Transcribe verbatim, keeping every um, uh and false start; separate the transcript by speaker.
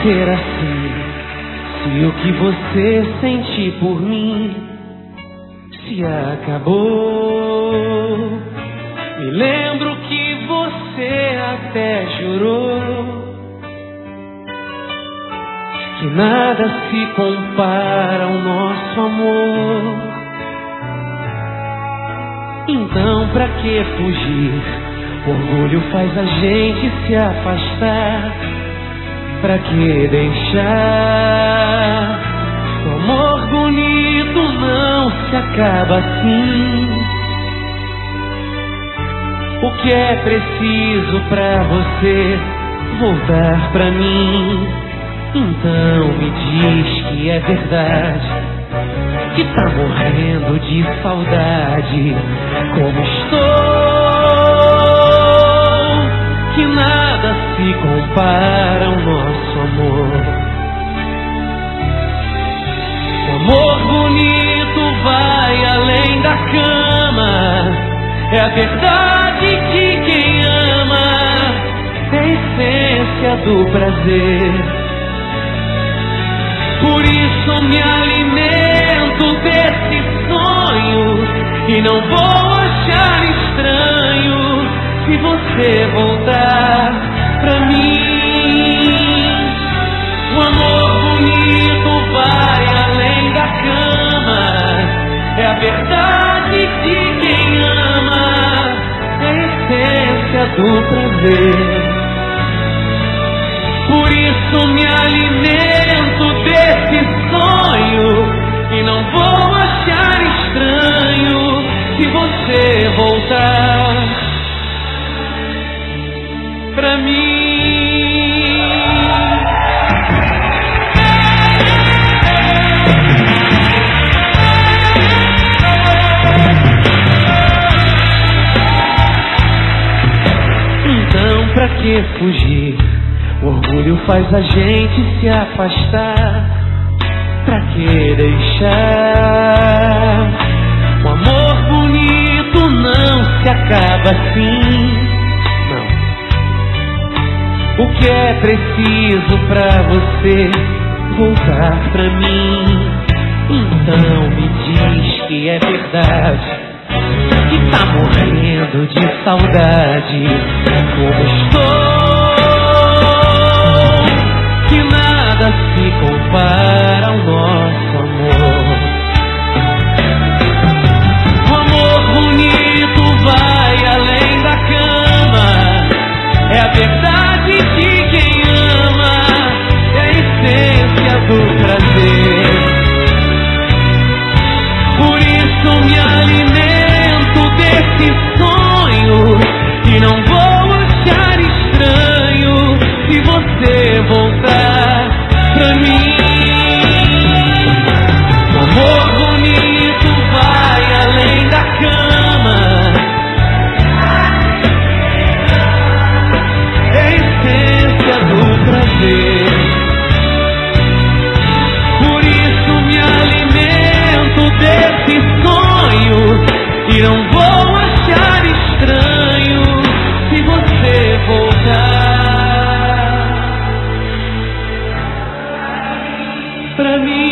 Speaker 1: ser assim se o que você sente por mim se acabou? Me lembro que você até jurou que nada se compara ao nosso amor. Então pra que fugir? Orgulho faz a gente se afastar. Pra que deixar? O amor bonito não se acaba assim. O que é preciso pra você voltar pra mim? Então me diz que é verdade, que tá morrendo de saudade, como estou, que nada se compara ao nosso amor. O amor bonito vai além da cama, é a verdade de quem ama, é a essência do prazer. Por isso me alimento desses sonhos e não vou achar estranho se você voltar pra mim. O amor bonito vai além da cama, é a verdade de quem ama, é a essência do prazer. Por isso me alimento desse sonho e não vou achar estranho se você voltar pra mim. Então pra que fugir? O orgulho faz a gente se afastar. Pra que deixar? O amor bonito não se acaba assim. Não. O que é preciso pra você voltar pra mim? Então me diz que é verdade, que tá morrendo de saudade, como estou, que nada se compara ao nosso amor. O amor bonito vai além da cama, é a verdade de quem ama, é a essência do prazer. Por isso me alimento desse sonho e não vou achar estranho se você voltar pra mim. O amor bonito vai além da cama, é a essência do prazer. Por isso me alimento desse sonho e não vou achar estranho se você voltar pra mim.